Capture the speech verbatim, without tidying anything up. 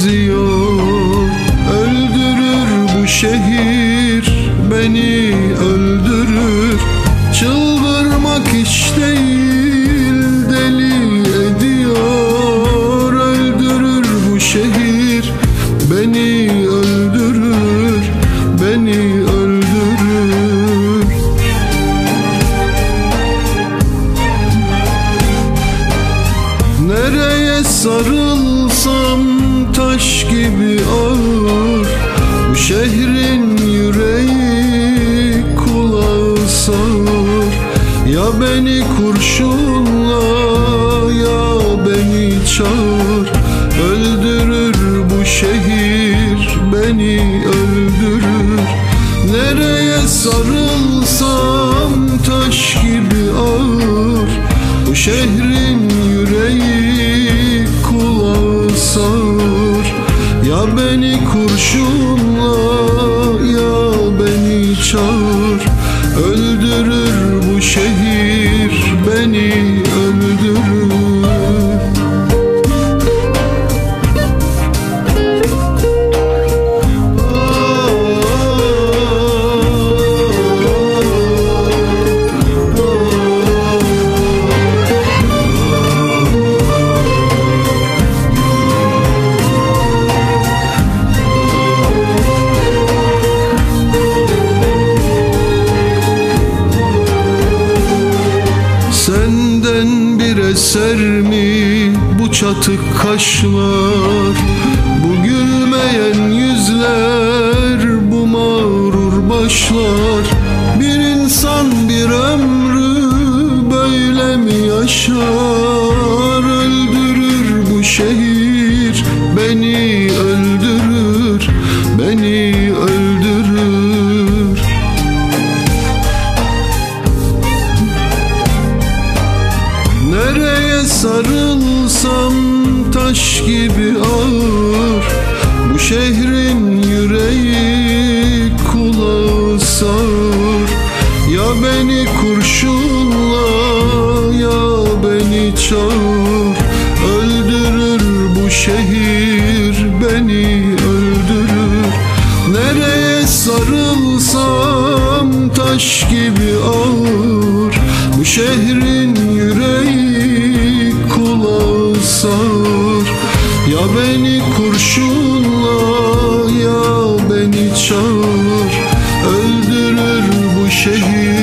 geziyor. Öldürür bu şehir, beni öldürür. Çıldırmak hiç değil, deli ediyor. Öldürür bu şehir, beni öldürür, beni öldürür. Nereye sarılsam taş gibi ağır. Bu şehrin yüreği kulağı sağır. Ya beni kurşunla, ya beni çağır. Öldürür bu şehir, beni öldürür. Nereye sarılsam taş gibi ağır. Bu şehrin yüreği kulağı sağır. Ya beni kurşunla, ya beni çağır. Öldürür bu şehir, beni öldürür. Senden bir eser mi bu çatık kaşlar, bu gülmeyen yüzler, bu mağrur başlar? Bir insan bir ömrü böyle mi yaşar? Öldürür bu şehir, beni öldürür, beni öldürür. Nereye sarılsam taş gibi ağır. Bu şehrin yüreği kulağı sağır. Ya beni kurşunla, ya beni çağır. Öldürür bu şehir, beni öldürür. Nereye sarılsam taş gibi ağır. Bu şehrin yüreği kulağı sağır. Ya beni kurşunla, ya beni çağır. Öldürür bu şehir,